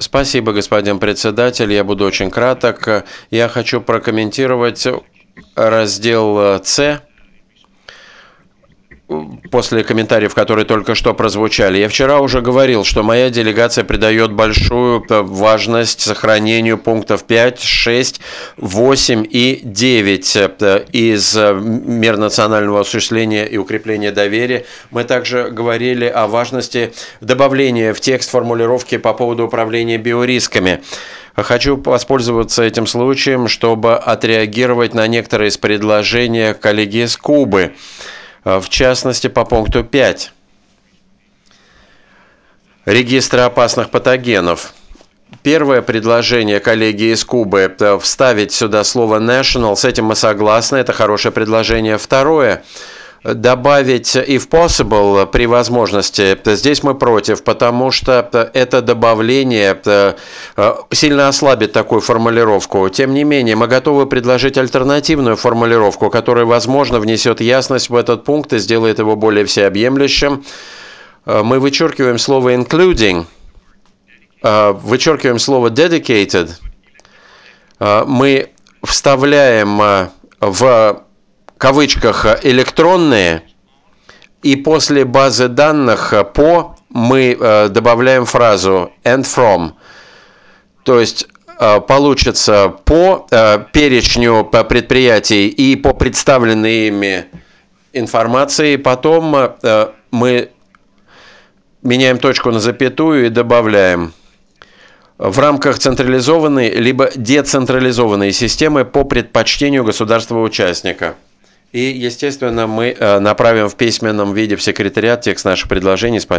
Спасибо, господин председатель. Я буду очень краток. Я хочу прокомментировать раздел «С» после комментариев, которые только что прозвучали. Я вчера уже говорил, что моя делегация придает большую важность сохранению пунктов 5, 6, 8 и 9 из мер национального осуществления и укрепления доверия. Мы также говорили о важности добавления в текст формулировки по поводу управления биорисками. Хочу воспользоваться этим случаем, чтобы отреагировать на некоторые из предложений коллеги из Кубы. В частности, по пункту 5. Регистра опасных патогенов. Первое предложение коллеги из Кубы – вставить сюда слово national. С этим мы согласны, это хорошее предложение. Второе – добавить if possible при возможности. Здесь мы против, потому что это добавление сильно ослабит такую формулировку. Тем не менее, мы готовы предложить альтернативную формулировку, которая, возможно, внесет ясность в этот пункт и сделает его более всеобъемлющим. Мы вычеркиваем слово including, вычеркиваем слово dedicated. Мы вставляем в кавычках электронные, и после базы данных по мы добавляем фразу and from. То есть получится по перечню предприятий и по представленной ими информации. Потом мы меняем точку на запятую и добавляем в рамках централизованной либо децентрализованной системы по предпочтению государства-участника. И, естественно, мы направим в письменном виде в секретариат текст наших предложений. Спасибо.